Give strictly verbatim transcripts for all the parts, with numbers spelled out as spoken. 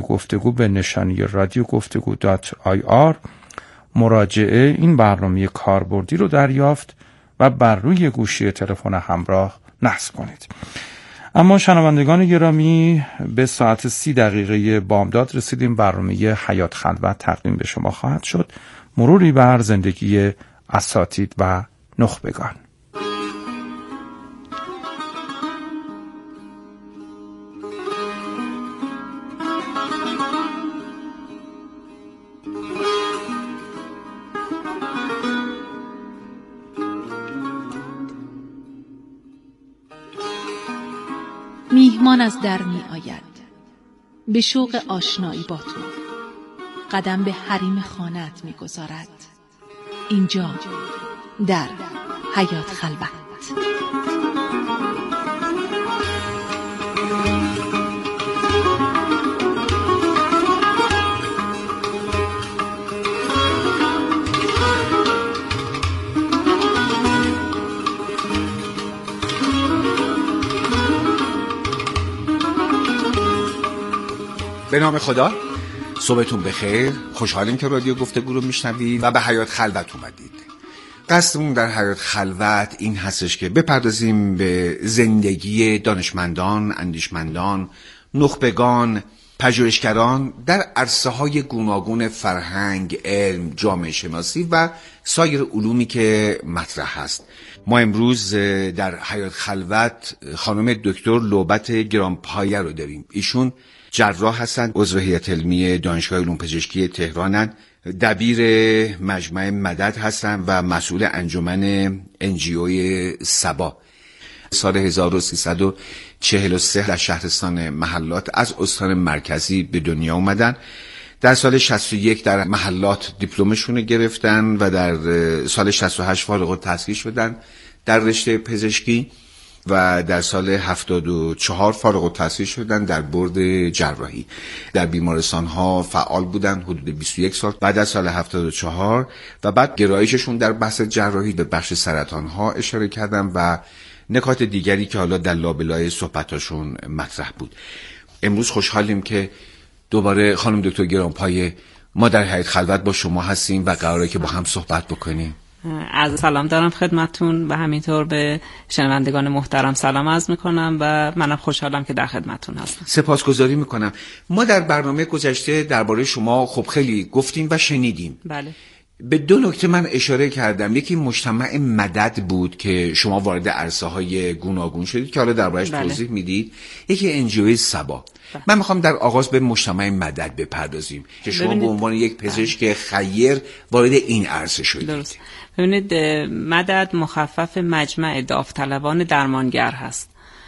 گفتگو به نشانی رادیو گفتگو دات آی آر مراجعه این برنامه کاربردی رو دریافت و بر روی گوشی تلفن همراه نصب کنید. اما شنوندگان گرامی، به ساعت سی دقیقه بامداد رسیدیم. برنامه حیات خلوت تقدیم به شما خواهد شد. مروری بر زندگی اساتید و نخبگان. میهمان از در می آید به شوق آشنایی با تو، قدم به حریم خانه‌ات می گذارد. اینجا در حیات خلوت. به نام خدا، صبحتون بخیر. خوشحالیم که رادیو گفتگو رو میشنوید و به حیات خلوت اومدید. قصدمون در حیات خلوت این هستش که بپردازیم به زندگی دانشمندان، اندیشمندان، نخبگان، پژوهشگران در عرصه‌های گوناگون فرهنگ، علم، جامعه شناسی و سایر علومی که مطرح هست. ما امروز در حیات خلوت خانم دکتر لعبت گرانپایه رو داریم. ایشون جراح هستند، عضو هیئت علمی دانشگاه علوم پزشکی تهرانند، دبیر مجمع مدد هستند و مسئول انجمن انجیوی سبا. سال هزار و سیصد و چهل و سه در شهرستان محلات از استان مرکزی به دنیا اومدن. در سال شصت و یک در محلات دیپلمشون رو گرفتن و در سال شصت و هشت فارغ التحصیل شدن در رشته پزشکی و در سال هفتاد و چهار فارغ التحصیل شدن در برد جراحی. در بیمارستان ها فعال بودن حدود بیست و یک سال. بعد از سال هفتاد و چهار و بعد گرایششون در بحث جراحی به بخش سرطان ها اشاره کردن و نکات دیگری که حالا در لابلای صحبتاشون مطرح بود. امروز خوشحالیم که دوباره خانم دکتر گرانپایه ما در حیات خلوت با شما هستیم و قراره که با هم صحبت بکنیم. از سلام دارم خدمتتون و همینطور به شنوندگان محترم سلام عرض میکنم و منم خوشحالم که در خدمتتون هستم. سپاسگزاری میکنم. ما در برنامه گذشته درباره شما خب خیلی گفتیم و شنیدیم. بله. به دو نکته من اشاره کردم. یکی مجتمع مدد بود که شما وارد عرصه های گوناگون شدید که حالا دربارش بله. توضیح میدید. یکی انجیوی سبا. بله. من میخوام در آغاز به مجتمع مدد بپردازیم که شما ببینید... به عنوان یک پزشک بله. خیر وارد این عرصه شدید. درست. ببینید مدد مخفف مجمع داوطلبان درمانگر هست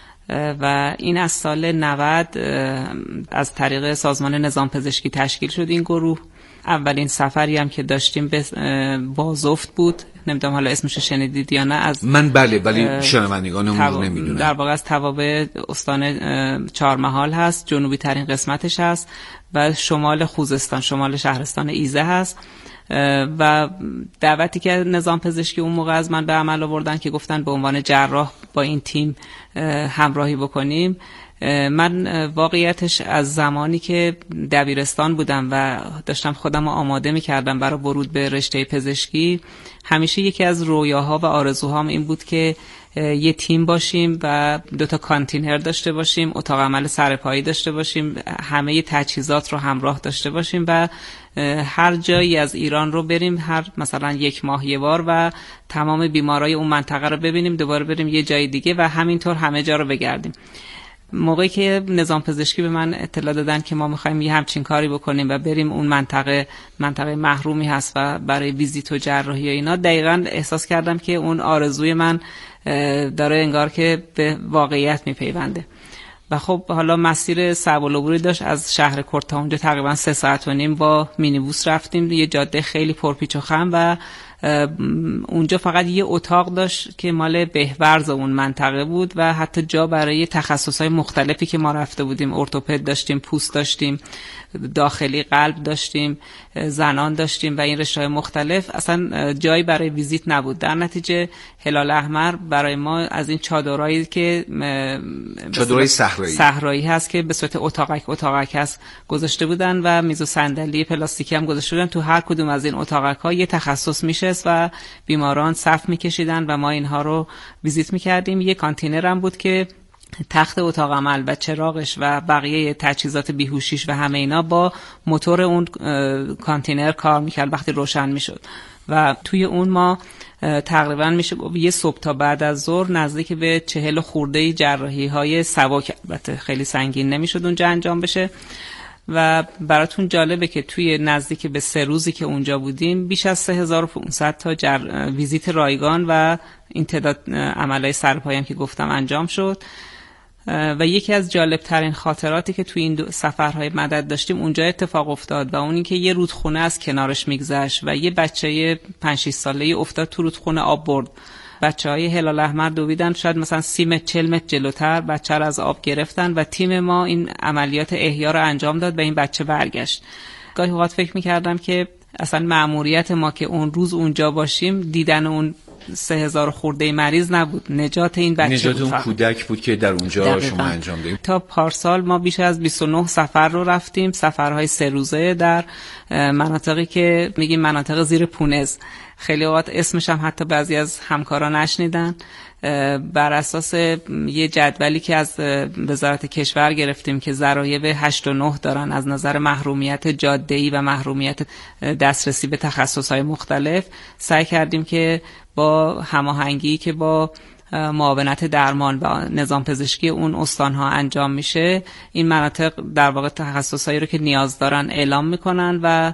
و این از سال نود از طریق سازمان نظام پزشکی تشکیل شد. این گروه اولین سفری هم که داشتیم به بازفت بود، نمیدونم حالا اسمش شنیدید یا نه. از من بله ولی شنوندگانمون رو نمیدونم. در واقع از توابع استان چهارمحال هست، جنوبی ترین قسمتش هست و شمال خوزستان، شمال شهرستان ایزه هست و دعوتی که نظام پزشکی اون موقع از من به عمل آوردن که گفتن به عنوان جراح با این تیم همراهی بکنیم. من واقعیتش از زمانی که دبیرستان بودم و داشتم خودم رو آماده می‌کردم برای ورود به رشته پزشکی، همیشه یکی از رویاها و آرزوهام این بود که یه تیم باشیم و دو تا کانتینر داشته باشیم، اتاق عمل سرپایی داشته باشیم، همه تجهیزات رو همراه داشته باشیم و هر جایی از ایران رو بریم، هر مثلا یک ماه یه بار و تمام بیمارای اون منطقه رو ببینیم، دوباره بریم یه جای دیگه و همینطور همه جا رو بگردیم. موقعی که نظام پزشکی به من اطلاع دادن که ما می‌خوایم یه همچین کاری بکنیم و بریم اون منطقه منطقه محرومی هست و برای ویزیت و جراحی و اینا، دقیقاً احساس کردم که اون آرزوی من داره انگار که به واقعیت میپیونده. و خب حالا مسیر صعب العبوری داشت. از شهر کرد تا اونجا تقریبا سه ساعت و نیم با مینیبوس رفتیم، یه جاده خیلی پرپیچ و خم و اونجا فقط یه اتاق داشت که مال بهورز اون منطقه بود و حتی جا برای تخصصهای مختلفی که ما رفته بودیم، ارتوپد داشتیم، پوست داشتیم، داخلی قلب داشتیم، زنان داشتیم و این رشته‌های مختلف، اصلا جایی برای ویزیت نبود. در نتیجه هلال احمر برای ما از این چادرایی که چادرای صحرایی صحرایی هست که به صورت اتاقک اتاقک هست گذاشته بودن و میز و صندلی پلاستیکی هم گذاشته بودن. تو هر کدوم از این اتاقک‌ها یه تخصص میشست و بیماران صف میکشیدن و ما اینها رو ویزیت میکردیم. یه کانتینر هم بود که تخت اتاق عمل و چراغش و بقیه تجهیزات بیهوشیش و همه اینا با موتور اون کانتینر کار میکرد وقتی روشن میشد و توی اون ما تقریبا میشه یه صبح تا بعد از ظهر نزدیک به چهل خورده جراحی های سبک، البته خیلی سنگین نمیشد اونجا انجام بشه. و براتون جالبه که توی نزدیک به سه روزی که اونجا بودیم بیش از سه هزار و پانصد تا جر... ویزیت رایگان و این تعداد عملهای سرپایی هم که گفتم انجام شد. و یکی از جالب ترین خاطراتی که توی این سفرهای مدد داشتیم اونجا اتفاق افتاد و اون این که یه رودخونه از کنارش میگذشت و یه بچه پنج شش ساله‌ای افتاد تو رودخونه، آب برد. بچه‌های هلال احمر دویدن شاید مثلا سی متر چهل متر جلوتر، بچه رو از آب گرفتن و تیم ما این عملیات احیا رو انجام داد و این بچه برگشت. گاهی اوقات فکر می‌کردم که اصلا مأموریت ما که اون روز اونجا باشیم دیدن اون سه هزار خورده مریض نبود، نجات این بچه نجات بود، اون کودک بود که در اونجا دقیقا. شما انجام دادید. تا پارسال ما بیش از بیست و نه سفر رو رفتیم، سفرهای سه روزه در مناطقی که میگیم مناطق زیر پونز. خیلی اوقات اسمش هم حتی بعضی از همکارا نشنیدن. بر اساس یه جدولی که از وزارت کشور گرفتیم که ضرایب هشت و نه دارن از نظر محرومیت جاده‌ای و محرومیت دسترسی به تخصصهای مختلف، سعی کردیم که با هماهنگی که با معاونت درمان و نظام پزشکی اون استانها انجام میشه این مناطق در واقع تخصصایی رو که نیاز دارن اعلام میکنن و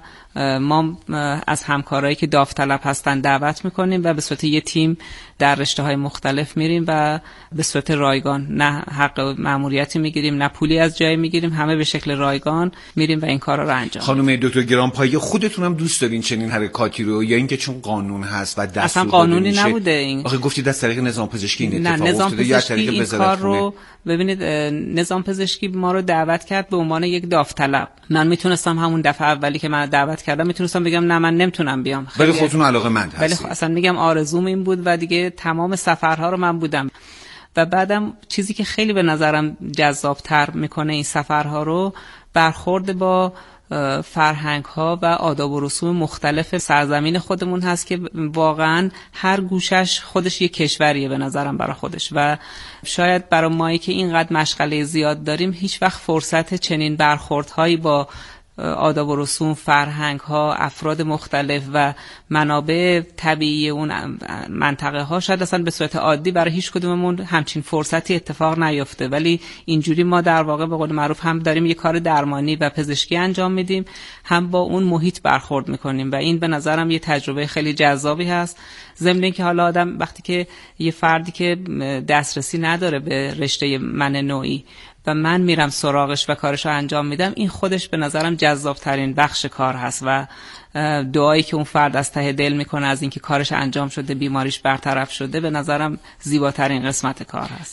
ما از همکارایی که داوطلب هستن دعوت میکنیم و به صورت یه تیم در رشته‌های مختلف میریم و به صورت رایگان، نه حق مأموریتی میگیریم نه پولی از جایی میگیریم، همه به شکل رایگان میریم و این کارا رو انجام. خانم دکتر گرانپایه، خودتون هم دوست دارین چنین حرکاتی رو یا اینکه چون قانون هست و دستور اصلا قانونی نبوده این؟ آخه گفتید از طریق نظام پزشکی این اتفاق نه، نظام افتاده یا از پزشکی طریق این وزارت کار خونه؟ رو ببینید، نظام پزشکی ما رو دعوت کرد به عنوان یک داوطلب. من میتونستم همون دفعه اولی که من دعوت کردم میتونستم بگم نه من نمیتونم بیام، ولی خودتون علاقه‌مند هستید. ولی خب اصلا میگم آرزوم این بود و دیگه تمام سفرها رو من بودم. و بعدم چیزی که خیلی به نظرم جذاب‌تر میکنه این سفرها رو برخورد با فرهنگ ها و آداب و رسوم مختلف سرزمین خودمون هست که واقعا هر گوشش خودش یک کشوریه به نظرم برای خودش و شاید برای مایی که اینقدر مشغله زیاد داریم هیچ وقت فرصت چنین برخوردهایی با آداب و رسوم، فرهنگ ها، افراد مختلف و منابع طبیعی اون منطقه ها شاید اصلا به صورت عادی برای هیچ کدوممون همچین فرصتی اتفاق نیفته، ولی اینجوری ما در واقع به قول معروف هم داریم یه کار درمانی و پزشکی انجام میدیم، هم با اون محیط برخورد میکنیم و این به نظرم یه تجربه خیلی جذابی هست. ضمن اینکه حالا آدم وقتی که یه فردی که دسترسی نداره به رشته من نوعی و من میرم سراغش و کارش رو انجام میدم، این خودش به نظرم جذاب ترین بخش کار هست و دعایی که اون فرد از ته دل میکنه از اینکه کارش انجام شده، بیماریش برطرف شده، به نظرم زیباترین قسمت کار هست.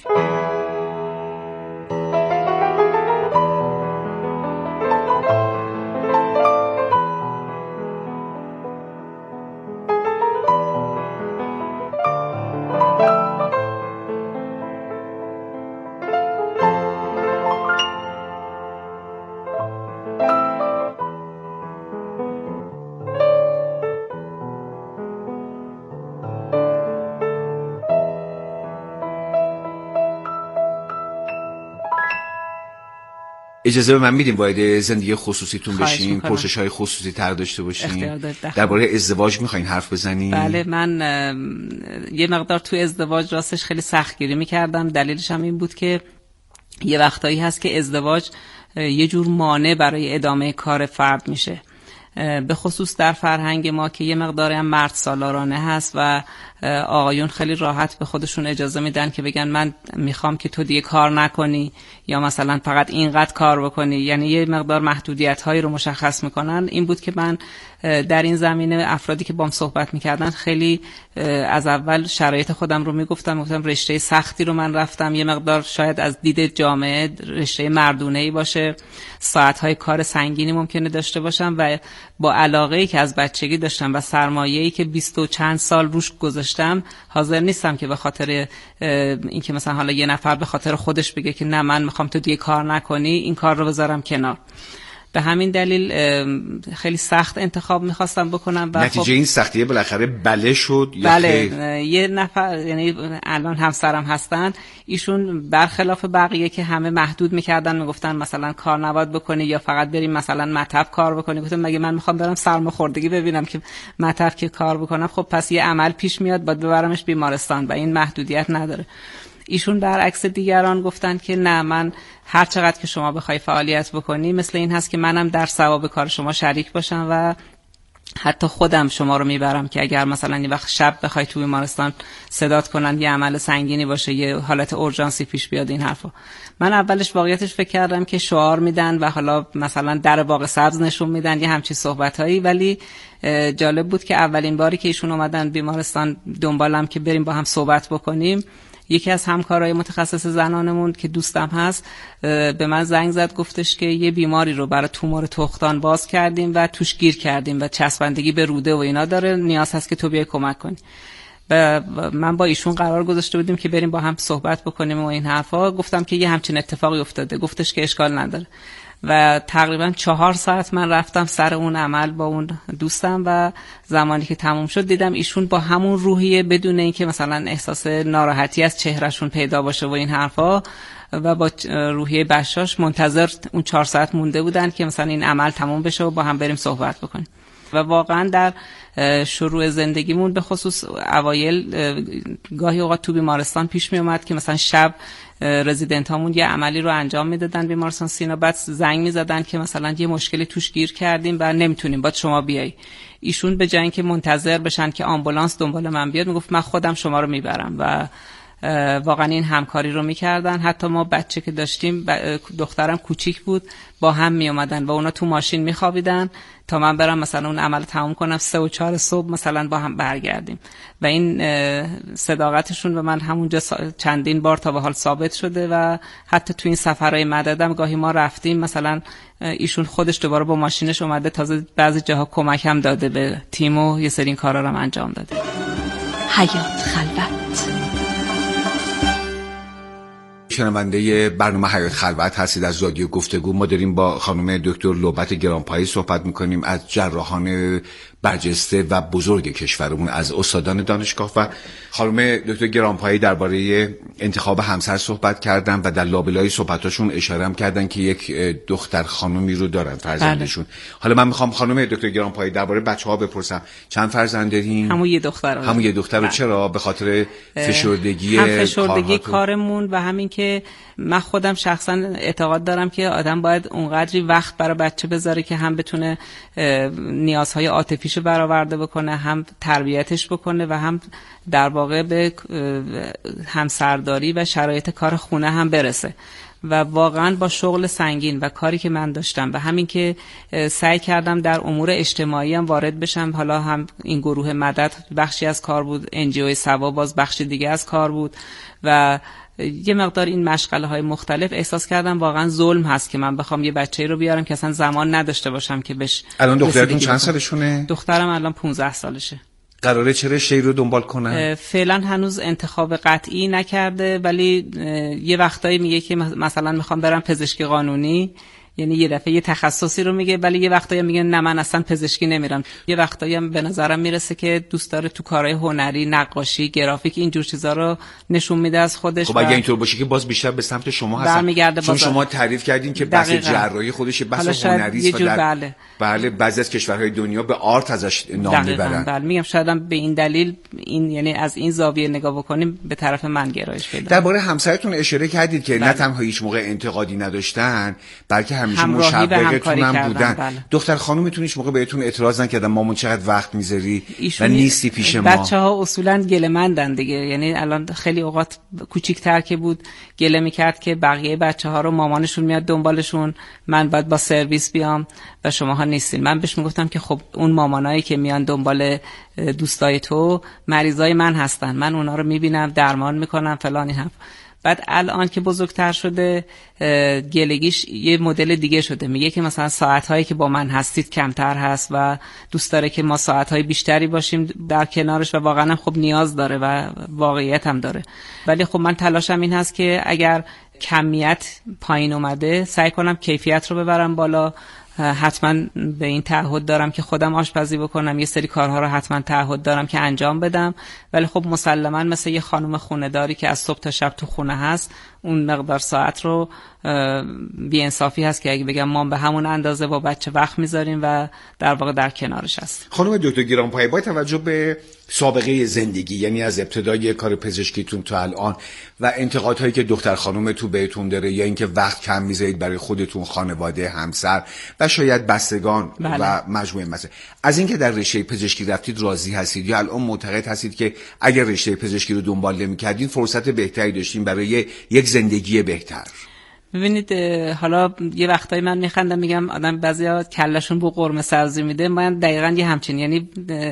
اجازه به من میدیم وارد زندگی خصوصیتون بشین، پرسش های خصوصی تر داشته باشین؟ درباره ازدواج میخواین حرف بزنین؟ بله، من یه مقدار توی ازدواج راستش خیلی سختگیری میکردم. دلیلش هم این بود که یه وقتایی هست که ازدواج یه جور مانع برای ادامه کار فرد میشه، به خصوص در فرهنگ ما که یه مقداری هم مرد سالارانه هست و آقایون خیلی راحت به خودشون اجازه میدن که بگن من میخوام که تو دیگه کار نکنی یا مثلا فقط اینقدر کار بکنی، یعنی یه مقدار محدودیت هایی رو مشخص میکنن. این بود که من در این زمینه افرادی که بام صحبت میکردن خیلی از اول شرایط خودم رو میگفتم، گفتم رشته سختی رو من رفتم، یه مقدار شاید از دید جامعه رشته مردونه‌ای باشه، ساعت‌های کار سنگینی ممکنه داشته باشم و با علاقه‌ای که از بچگی داشتم و سرمایه‌ای که بیست و چند سال روش گذاشتم حاضر نیستم که به خاطر اینکه مثلا حالا یه نفر به خاطر خودش بگه که نه من میخوام تو دیگه کار نکنی این کار رو بذارم کنار. به همین دلیل خیلی سخت انتخاب میخواستم بکنم و نتیجه خب این سختیه بالاخره بله شد یا بله خیر؟ یه نفر یعنی الان همسرم هستن، ایشون برخلاف بقیه که همه محدود میکردن میگفتن مثلا کار نباید بکنی یا فقط بریم مثلا مطب کار بکنی، گفتم مگه من میخوام برم سرماخوردگی ببینم که مطب که کار بکنم؟ خب پس یه عمل پیش میاد باید ببرمش بیمارستان و این محدودیت نداره. ایشون برعکس دیگران گفتن که نه من هر چقدر که شما بخوای فعالیت بکنی مثل این هست که منم در ثواب کار شما شریک باشم و حتی خودم شما رو میبرم که اگر مثلا یه وقت شب بخوای تو بیمارستان صدات کنن یه عمل سنگینی باشه یه حالت اورژانسی پیش بیاد این حرفا. من اولش واقعیتش فکر کردم که شعار میدن و حالا مثلا در باغ سبز نشون میدن یه همچین صحبتایی، ولی جالب بود که اولین باری که ایشون اومدن بیمارستان دنبالم که بریم با هم صحبت بکنیم، یکی از همکارای متخصص زنانمون که دوستم هست به من زنگ زد، گفتش که یه بیماری رو برای تومور تخمدان باز کردیم و توش گیر کردیم و چسبندگی به روده و اینا داره، نیاز هست که تو بیای کمک کنی. و من با ایشون قرار گذاشته بودیم که بریم با هم صحبت بکنیم و این حرفا. گفتم که یه همچین اتفاقی افتاده، گفتش که اشکال نداره و تقریبا چهار ساعت من رفتم سر اون عمل با اون دوستم و زمانی که تموم شد دیدم ایشون با همون روحیه بدون اینکه مثلا احساس ناراحتی از چهرهشون پیدا باشه و این حرفا و با روحیه بشاش منتظر اون چهار ساعت مونده بودن که مثلا این عمل تموم بشه و با هم بریم صحبت بکنیم. و واقعا در شروع زندگیمون به خصوص اوایل گاهی اوقات تو بیمارستان پیش می اومد که مثلا شب رزیدنت هامون یه عملی رو انجام میدادن بیمارستان سینا، بعد زنگ میزدن که مثلا یه مشکلی توش گیر کردیم و نمیتونیم باید شما بیایی. ایشون به جای اینکه منتظر بشن که آمبولانس دنبال من بیاد میگفت من خودم شما رو میبرم و واقعا این همکاری رو میکردن. حتی ما بچه که داشتیم دخترم کوچیک بود با هم میومدن و اونا تو ماشین میخوابیدن تا من برم مثلا اون عمل تموم کنم سه و چهار صبح مثلا با هم برگردیم و این صداقتشون به من همونجا چندین بار تا به حال ثابت شده و حتی تو این سفرهای مددم گاهی ما رفتیم مثلا ایشون خودش دوباره با ماشینش اومده، تازه بعضی جاها کمک هم داده به تیم و یه سری این کارا رو هم انجام داده. حیات خلوت. شنونده برنامه حیات خلوت هستید از رادیو گفتگو. ما داریم با خانم دکتر لوبت گرانپایی صحبت میکنیم از جراحان برجسته و بزرگ کشورمون، از استادان دانشگاه. و خانم دکتر گرانپایی درباره انتخاب همسر صحبت کردن و در لابلای صحبتاشون اشاره هم کردن که یک دختر خانومی رو دارن فرزندشون. بله. حالا من میخوام خانم دکتر گرانپایی درباره بچه‌ها بپرسم، چند فرزند دارین؟ همون یه دختر. همون یه دختر رو چرا؟ به خاطر فشردگی هم فشردگی کارمون و همین که من خودم شخصا اعتقاد دارم که آدم باید اونقدری وقت برای بچه بذاره که هم بتونه نیازهای عاطفیشو برآورده بکنه، هم تربیتش بکنه و هم در واقع به همسرداری و شرایط کار خونه هم برسه. و واقعا با شغل سنگین و کاری که من داشتم و همین که سعی کردم در امور اجتماعی هم وارد بشم، حالا هم این گروه مدد بخشی از کار بود، انجیو سوا باز بخشی دیگه از کار بود و یه مقدار این مشغله های مختلف احساس کردم واقعا ظلم هست که من بخوام یه بچه‌ای رو بیارم که اصلا زمان نداشته باشم که بهش. الان دخترتون چند سالشونه؟ دخترم الان پانزده سالشه. قراره چه رشته‌ای رو دنبال کنه؟ فعلا هنوز انتخاب قطعی نکرده، ولی یه وقتایی میگه که مثلا میخوام برم پزشکی قانونی، یعنی یه دفعه یه تخصصی رو میگه، ولی یه وقتایی میگه نه من اصلا پزشکی نمیرم. یه وقتایی هم به نظرم میرسه که دوست داره تو کارهای هنری، نقاشی، گرافیک، اینجور چیزا رو نشون میده از خودش. خب اگه اینطور باشه که باز بیشتر به سمت شما هستن، چون شما تعریف کردین که بحث جراحی خودش بحث هنری است و در بله. بله بعضی از کشورهای دنیا به آرت ازش نام میبرن. بله میگم شاید به این دلیل این یعنی از این زاویه نگاه بکنیم به طرف من گرایش پیدا. درباره همسرتون اشاره کردید که بله. نه تنها هیچ موقع انتقادی نداشتن، بلکه همیشه مشوقتون هم بودن. بله. دختر خانومتون هیچ موقع بهتون اعتراض نکردن مامون چقدر وقت میذاری و نیستی پیش ما؟ بچه‌ها اصولا گله‌مندن دیگه، یعنی الان خیلی اوقات کوچیک‌تر که بود گله میکرد که بقیه بچه‌ها رو مامانشون میاد دنبالشون، من باید با سرویس بیام و شماها نیستین. من بهش میگفتم که خب اون مامانایی که میان دنبال دوستای تو مریضای من هستن، من اونا رو میبینم، درمان میکنم فلان این. بعد الان که بزرگتر شده گلگیش یه مدل دیگه شده، میگه که مثلا ساعت‌هایی که با من هستید کمتر هست و دوست داره که ما ساعت‌های بیشتری باشیم در کنارش و واقعا خب نیاز داره و واقعیت هم داره. ولی خب من تلاشم این هست که اگر کمیت پایین اومده سعی کنم کیفیت رو ببرم بالا. حتما به این تعهد دارم که خودم آشپزی بکنم، یه سری کارها رو حتما تعهد دارم که انجام بدم، ولی خب مسلما مثل یه خانم خونه‌داری که از صبح تا شب تو خونه هست اون مقدار ساعت رو بی‌انصافی هست که اگه بگم ما به همون اندازه با بچه وقت میذاریم و در واقع در کنارش هست. خانم دکتر گرانپایه، با توجه به سابقه زندگی، یعنی از ابتدای کار پزشکیتون تا الان و انتقادهایی که دختر خانم تو بهتون داره یا اینکه وقت کم میذارید برای خودتون، خانواده، همسر و شاید بستگان بله. و مجموعه مسائل، از اینکه در رشته پزشکی رفتید راضی هستید یا الان معتقد هستید که اگر رشته پزشکی رو دنبال نمی‌کردین فرصت بهتری داشتین برای یک زندگی بهتر؟ ببینید حالا یه وقتایی من میخندم میگم آدم بعضیا کلشون بو قرمه سبزی میده، من دقیقاً یه همچین، یعنی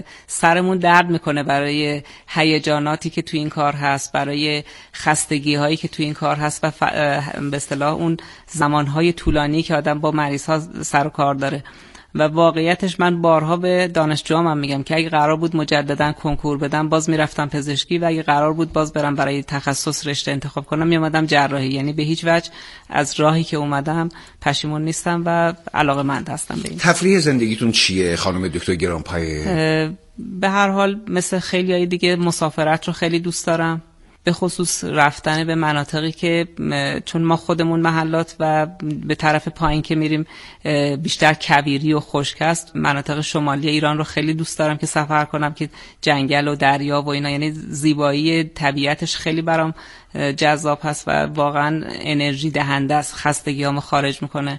سرمون درد میکنه برای هیجاناتی که تو این کار هست، برای خستگی هایی که تو این کار هست و ف... به اصطلاح اون زمانهای طولانی که آدم با مریض ها سر و کار داره. و واقعیتش من بارها به دانشجوام هم میگم که اگه قرار بود مجددا کنکور بدم باز میرفتم پزشکی و اگه قرار بود باز برم برای تخصص رشته انتخاب کنم میومدم جراحی. یعنی به هیچ وجه از راهی که اومدم پشیمون نیستم و علاقه‌مند هستم به این. تفریح زندگیتون چیه خانم دکتر گرانپایه؟ به هر حال مثل خیلیای دیگه مسافرت رو خیلی دوست دارم، به خصوص رفتن به مناطقی که چون ما خودمون محلات و به طرف پایین که میریم بیشتر کویری و خشک است، مناطق شمالی ایران رو خیلی دوست دارم که سفر کنم که جنگل و دریا و اینا، یعنی زیبایی طبیعتش خیلی برام جذاب هست و واقعا انرژی دهنده است، خستگیامو خارج میکنه.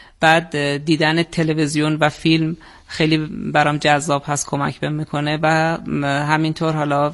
بعد دیدن تلویزیون و فیلم خیلی برام جذاب هست، کمک بهم میکنه و همینطور حالا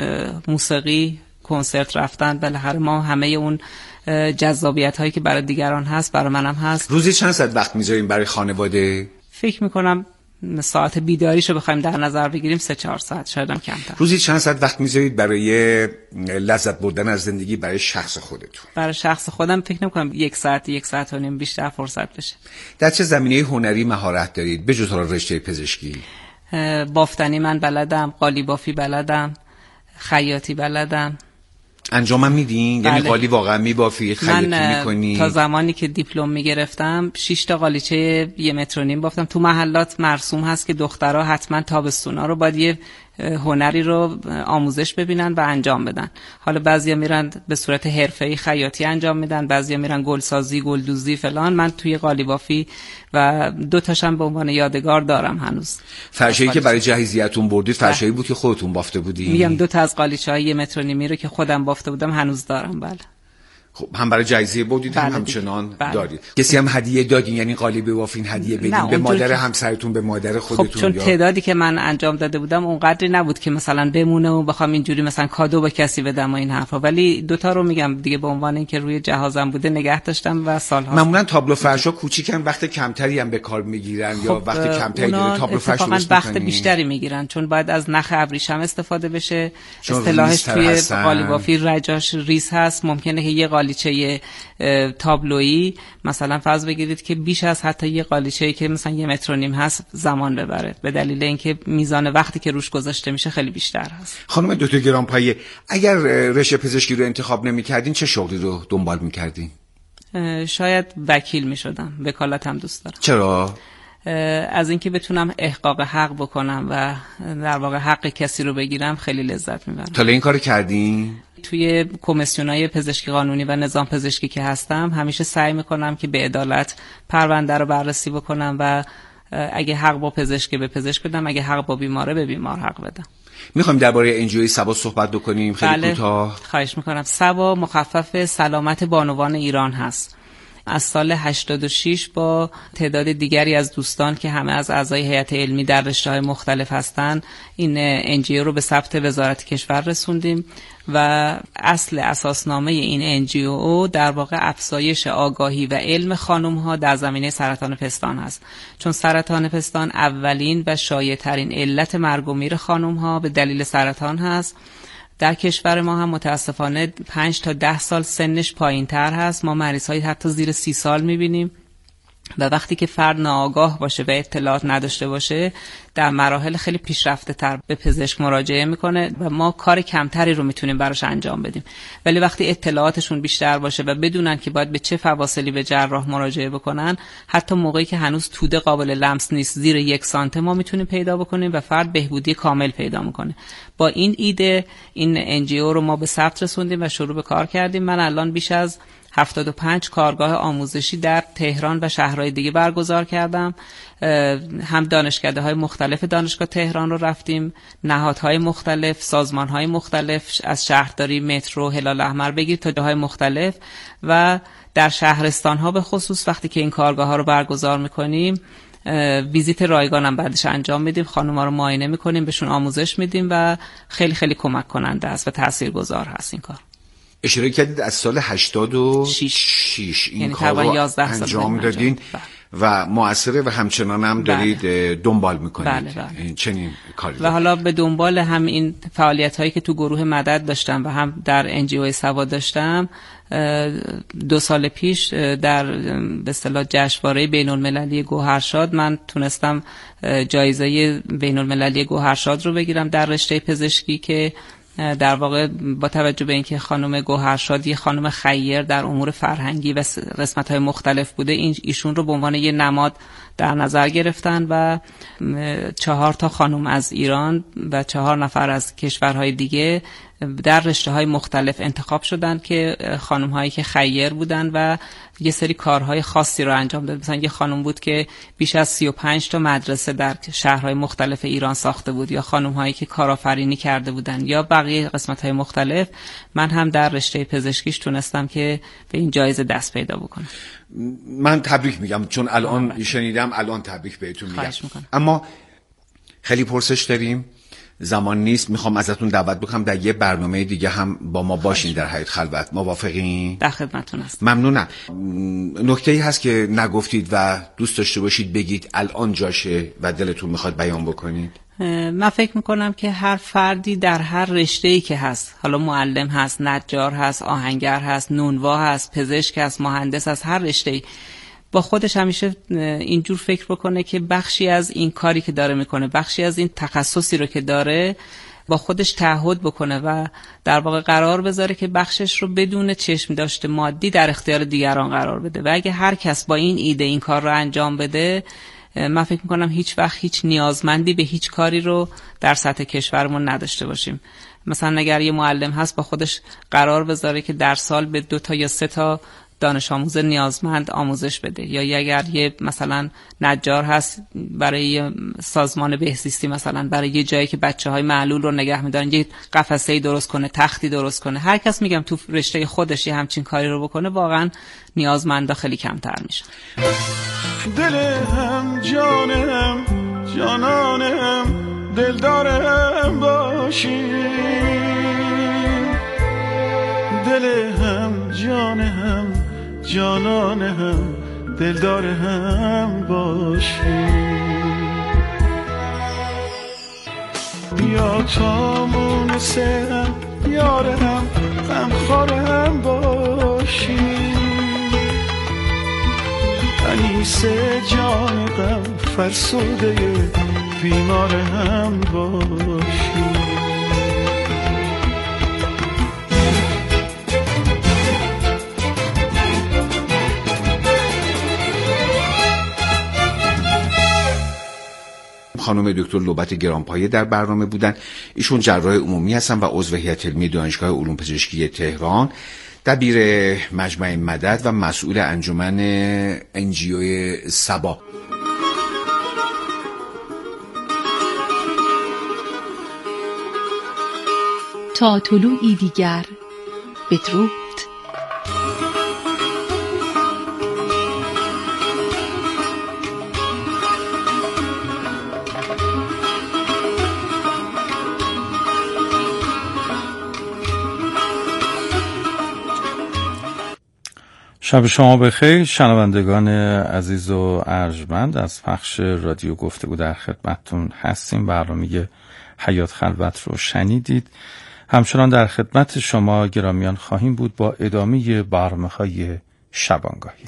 موسیقی، کنسرت رفتن، بالاخره ما همه اون جذابیت هایی که برای دیگران هست برای منم هست. روزی چند ساعت وقت میذاریم برای خانواده؟ فکر میکنم ساعت بیداریشو بخوایم در نظر بگیریم سه چهار ساعت، شاید هم کمتر. روزی چند ساعت وقت میذارید برای لذت بردن از زندگی برای شخص خودتون؟ برای شخص خودم فکر نمیکنم یک ساعت یک ساعت و نیم بیشتر فرصت بشه. در چه زمینه هنری مهارت دارید به جز رشته پزشکی؟ بافتنی من بلدم، قالی بافی بلدم، خیاطی بلدم. انجامم میدین؟ بله. یعنی قالی واقعا میبافی، خیاطی میکنی؟ تا زمانی که دیپلم میگرفتم شش تا قالیچه یه متر و نیم بافتم. تو محلات مرسوم هست که دخترها حتما تابستونا رو باید یه هنری رو آموزش ببینن و انجام بدن. حالا بعضیا میرن به صورت حرفه‌ای خیاطی انجام میدن، بعضیا میرن گلسازی، گلدوزی فلان. من توی قالی بافی و دو تاشم به عنوان یادگار دارم هنوز. فرشایی که برای جهیزیتون بردید فرشایی بود که خودتون بافته بودین؟ میگم دو تا از قالیچه‌های یه متر و نیمی رو که خودم بافته بودم هنوز دارم. بله. خب هم برای جایزه بودید هم همچنان بله. دارید. کسی هم هدیه دادین؟ یعنی قالی بافین هدیه بدین به مادر که... همسرتون، به مادر خودتون؟ خب چون یا... تعدادی که من انجام داده بودم اونقدری نبود که مثلا بمونه و بخوام اینجوری مثلا کادو به کسی بدم و این حرفا، ولی دوتا رو میگم دیگه به عنوان اینکه روی جهازم بوده نگه داشتم و سالها. معمولا تابلو فرشا کوچیکن، وقت کمتری هم به کار میگیرن خب یا وقت کمتری داره تابلو فرش درست میکنن؟ وقت بیشتری میگیرن چون باید از نخ ابریشم استفاده بشه. اصطلاحش توی قالی بافی رجاش ریز هست. ممکنه که یه قالیچه تابلویی مثلا فرض بگیرید که بیش از حتی یه قالیچه‌ای که مثلا یه متر و نیم هست زمان ببره، به دلیل اینکه میزان وقتی که روش گذاشته میشه خیلی بیشتر هست. خانم دکتر گرانپایه، اگر رشته پزشکی رو انتخاب نمی‌کردین چه شغلی رو دنبال می‌کردین؟ شاید وکیل می‌شدم. وکالت هم دوست دارم. چرا؟ از اینکه بتونم احقاق حق بکنم و در واقع حق کسی رو بگیرم خیلی لذت میبرم. تا این کارو کردین؟ توی کمیسیونای پزشکی قانونی و نظام پزشکی که هستم همیشه سعی میکنم که به عدالت پرونده رو بررسی بکنم و اگه حق با پزشک به پزشک بدم، اگه حق با بیماره به بیمار حق بدم. میخوایم درباره انجیوی سبا صحبت بکنیم خیلی بله. کوتاه. خواهش میکنم. سبا مخفف سلامت بانوان ایران هست. از سال هشتاد و شش با تعداد دیگری از دوستان که همه از اعضای هیئت علمی در رشته‌های مختلف هستند این ان جی او رو به ثبت وزارت کشور رسوندیم و اصل اساسنامه این ان جی او در واقع افزایش آگاهی و علم خانم‌ها در زمینه سرطان پستان هست، چون سرطان پستان اولین و شایع‌ترین علت مرگ و میر خانم‌ها به دلیل سرطان هست. در کشور ما هم متاسفانه پنج تا ده سال سنش پایین تر هست. ما مریض های حتی زیر سی سال میبینیم و وقتی که فرد ناآگاه باشه و اطلاعات نداشته باشه در مراحل خیلی پیشرفته تر به پزشک مراجعه میکنه و ما کار کمتری رو میتونیم براش انجام بدیم. ولی وقتی اطلاعاتشون بیشتر باشه و بدونن که باید به چه فواصلی به جراح مراجعه بکنن، حتی موقعی که هنوز توده قابل لمس نیست زیر یک سانته ما میتونیم پیدا بکنیم و فرد بهبودی کامل پیدا میکنه. با این ایده این ان جی او رو ما به ثبت رسوندیم و شروع به کار کردیم. من الان بیش از هفتاد و پنج کارگاه آموزشی در تهران و شهرهای دیگه برگزار کردم. هم دانشکده‌های مختلف دانشگاه تهران رو رفتیم، نهادهای مختلف، سازمانهای مختلف از شهرداری، مترو، هلال احمر بگیر تا جاهای مختلف و در شهرستان‌ها به خصوص وقتی که این کارگاه‌ها رو برگزار می‌کنیم ویزیت رایگان هم بعدش انجام میدیم، خانم‌ها رو معاینه می‌کنیم، بهشون آموزش میدیم و خیلی خیلی کمک کننده است و تاثیرگذار هست این کار. اشاره کردید از سال هشتاد و شش این یعنی کار رو انجام دادین و مؤثره و همچنان هم دارید بله. دنبال میکنید بله بله. چنین کاری و حالا به دنبال هم این فعالیت هایی که تو گروه مدد داشتم و هم در ان جی او سوا داشتم، دو سال پیش در به اصطلاح جشنواره بین المللی گوهرشاد من تونستم جایزه بین المللی گوهرشاد رو بگیرم در رشته پزشکی که در واقع با توجه به اینکه خانم گوهرشاد یه خانم خیر در امور فرهنگی و قسمت‌های مختلف بوده، این ایشون رو به عنوان یه نماد در نظر گرفتن و چهار تا خانم از ایران و چهار نفر از کشورهای دیگه در رشته‌های مختلف انتخاب شدن که خانم‌هایی که خیر بودن و یه سری کارهای خاصی رو انجام داد. مثلا یه خانم بود که بیش از سی و پنج تا مدرسه در شهرهای مختلف ایران ساخته بود، یا خانم‌هایی که کارآفرینی کرده بودن، یا بقیه قسمت‌های مختلف. من هم در رشته پزشکیش تونستم که به این جایزه دست پیدا بکنم. من تبریک میگم چون الان شنیدم، الان تبریک بهتون میگم. اما خیلی پرسش داریم، زمان نیست، میخوام ازتون دعوت بکنم در یه برنامه دیگه هم با ما باشین در حیات خلوت. موافقین؟ در خدمتتون هستم. ممنونم. نکته‌ای هست که نگفتید و دوست داشته باشید بگید الان جاشه و دلتون میخواد بیان بکنید؟ من فکر میکنم که هر فردی در هر رشته‌ای که هست، حالا معلم هست، نجار هست، آهنگر هست، نونوا هست، پزشک هست، مهندس هست، هر رشته‌ای با خودش همیشه اینجور فکر بکنه که بخشی از این کاری که داره میکنه، بخشی از این تخصصی رو که داره با خودش تعهد بکنه و در واقع قرار بذاره که بخشش رو بدون چشم داشته مادی در اختیار دیگران قرار بده. و اگه هر کس با این ایده این کار رو انجام بده، من فکر میکنم هیچ وقت هیچ نیازمندی به هیچ کاری رو در سطح کشورمون نداشته باشیم. مثلا اگر یه معلم هست با خودش قرار بذاره که در سال به دو تا یا سه تا دانش آموز نیازمند آموزش بده، یا اگر یه مثلا نجار هست برای یه سازمان بهزیستی، مثلا برای یه جایی که بچه‌های معلول رو نگه می‌دارن یه قفسه‌ای درست کنه، تختی درست کنه، هر کس میگم تو رشته خودش یه همچین کاری رو بکنه، واقعا نیازمندا خیلی کمتر میشه. دلم جانم جانانم دلدارم باشی، دلم جانم جانانم دلدارم باشی، بیا تا مونسم یارم غمخوارم باشی، انیس جان غم فرسوده بیمارم باشی. خانم دکتر لوبت گرانپایه در برنامه بودن. ایشون جراح عمومی هستن و عضو هیئت علمی دانشگاه علوم پزشکی تهران، دبیر مجمع مدد و مسئول انجمن ان جی او سبا. تا طلوعی دیگر بدرود. شب شما بخیر شنوندگان عزیز و ارجمند، از پخش رادیو گفتگو در خدمتتون هستیم. برنامه حیات خلوت رو شنیدید. همچنان در خدمت شما گرامیان خواهیم بود با ادامه برنامه‌های شبانگاهی.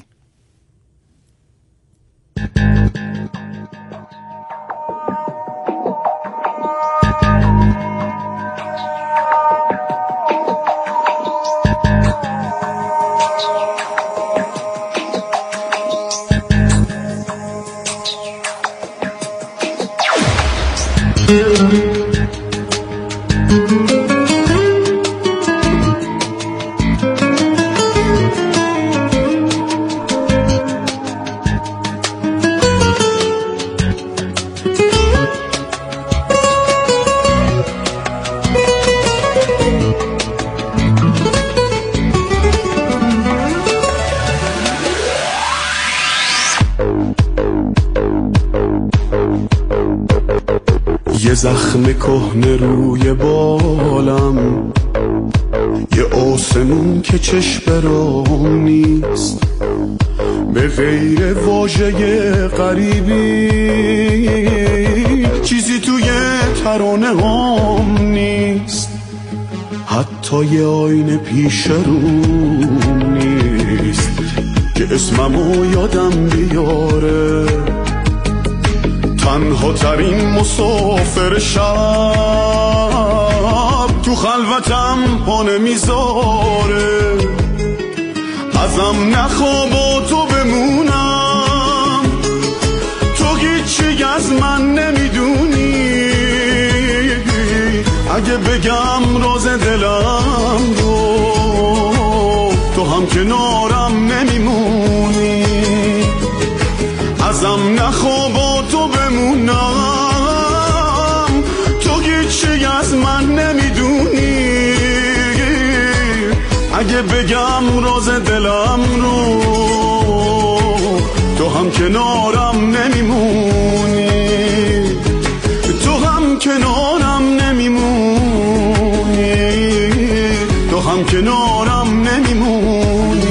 یه زخم کهنه روی بالم، یه آسمون که چشم برام نیست، به غیر واژه غریبی چیزی توی ترانه هم نیست، حتی یه آینه پیش روم نیست که اسممو یادم بیاره. تنها ترین مسافر شب تو خلوتم پا نمیذاره، ازم نخوا با تو بمونم، تو هیچی از من نمیدونی، اگه بگم راز دلم رو تو هم کنارم نمیمونی، ازم نخوا با تو بمونم، تو هیچی از من نمیدونی، اگه بگم راز دلم رو تو هم کنارم نمیمونی، تو هم کنارم نمیمونی، تو هم کنارم نمیمونی.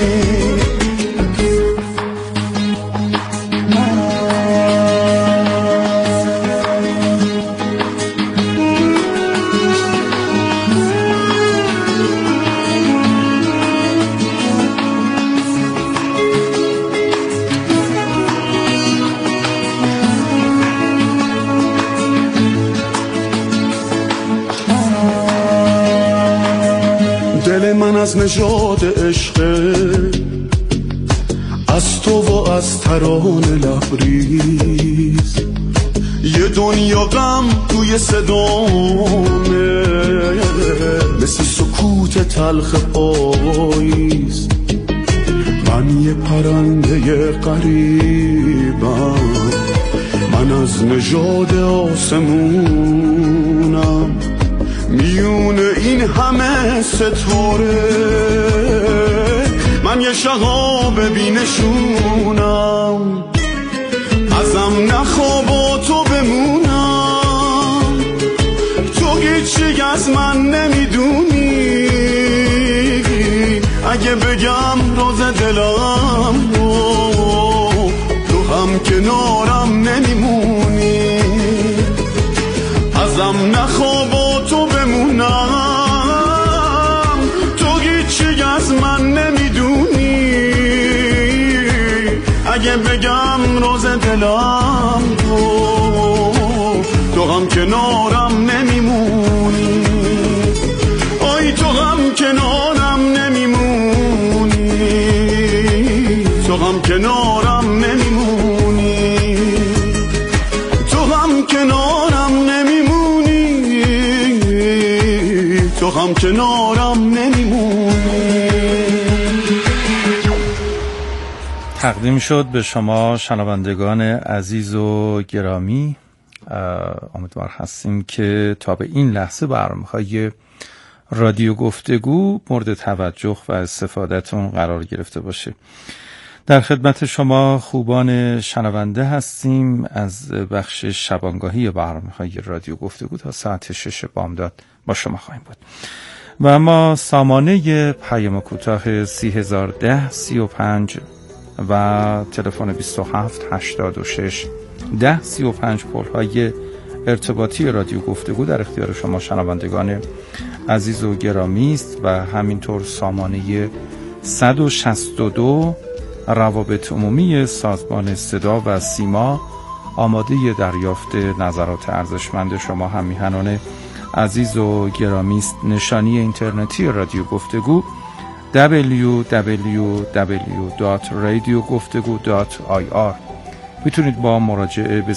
دل من از نژاد عشقه، از تو و از ترانه لبریز، یه دنیا غم توی صدامه، مثل سکوت تلخ پاییز، من یه پرنده غریبم، من از نژاد آسمونم، میون این همه ستاره من یه شهاب بینشونم، ازم نخوا با تو بمونم، تو هیچی از من نمیدونی، اگه بگم راز دلم رو تو هم کنارم نمیمونی، ازم نخوا با تو بمونم، تو هیچی از من نمیدونی، اگه بگم راز دلم رو تو هم کنارم نمیمونی، آی تو هم کنارم نمیمونی، تو هم کنارم نمیمونی، تو هم کنارم نمیمونی، تو هم کنارم نمیمونی. تقدیم شد به شما شنوندگان عزیز و گرامی. امیدوار هستیم که تا به این لحظه برنامه‌های رادیو گفتگو مورد توجه و استفادهتون قرار گرفته باشه. در خدمت شما خوبان شنونده هستیم از بخش شبانگاهی برنامه‌های رادیو گفتگو. تا ساعت شش بامداد با شما خواهیم بود. و اما سامانه پیام کوتاه سی هزار و ده سی و پنج و تلفن بیست و هفت هشتاد و شش ده سی و پنج پل‌های ارتباطی رادیو گفتگو در اختیار شما شنوندگان عزیز و گرامی است و همینطور سامانه صد و شصت و دو روابط عمومی سازمان صدا و سیما آماده دریافت نظرات ارزشمند شما هم میهنان عزیز و گرامی است. نشانی اینترنتی رادیو گفتگو دبلیو دبلیو دبلیو دات رادیو گفتگو دات آی آر. میتونید با مراجعه به